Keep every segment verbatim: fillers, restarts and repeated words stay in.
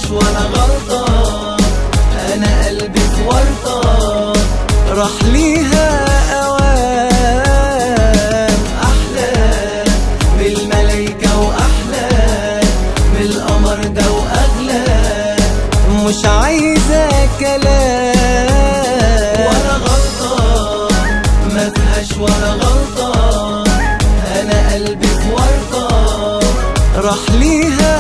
فيهاش ولا غلطة، أنا قلبي في ورطة راح ليها أوام. أحلى من الملايكة وأحلى من القمر ده وأغلى، مش عايزة كلام ولا غلطة، ما فيهاش ولا غلطة، أنا قلبي في ورطة راح ليها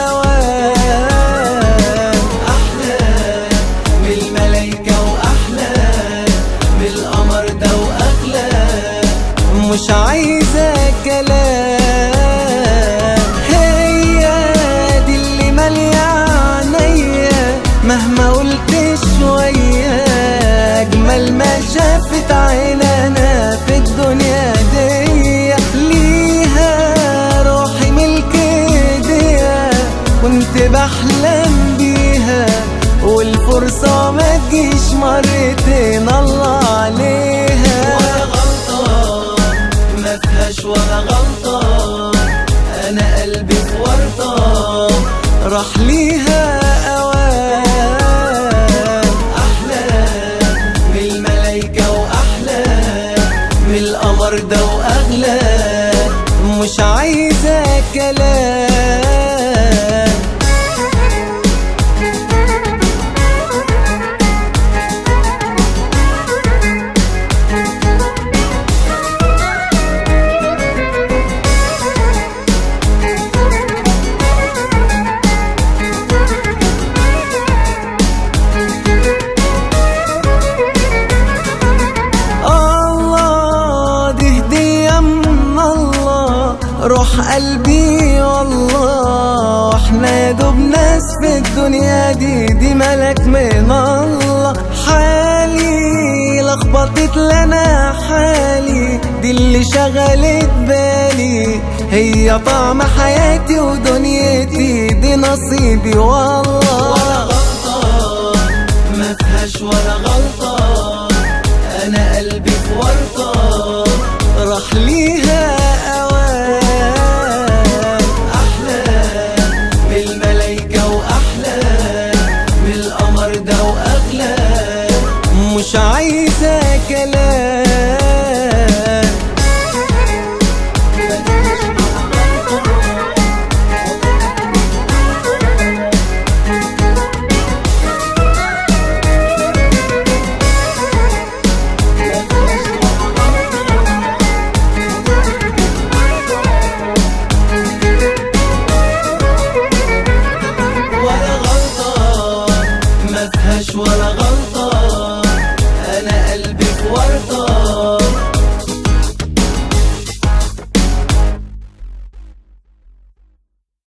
أوام. أحلى من الملايكة وأحلى من القمر ده وأغلى، مش عايزة كلام. هي دي اللي مالية عينيا مهما قلت شوية، أجمل ما شافت عيننا في الدنيا دي. ليها روحي ملك ايديها، كنت بحلم بيها والفرصة ما تجيش مرتين، الله عليها. ولا غلطة ما فيهاش ولا غلطة، أنا قلبي في ورطة راح ليها أوام. أحلى من الملايكة وأحلى من القمر ده وأغلى، مش عايزة كلام. روح قلبي والله، احنا يا دوب ناس في الدنيا دي، دي ملك من الله. حالي لخبطت لنا حالي، دي اللي شغلت بالي، هي طعم حياتي ودنيتي، دي نصيبي والله. ولا غلطة ما فيهاش ولا غلطة،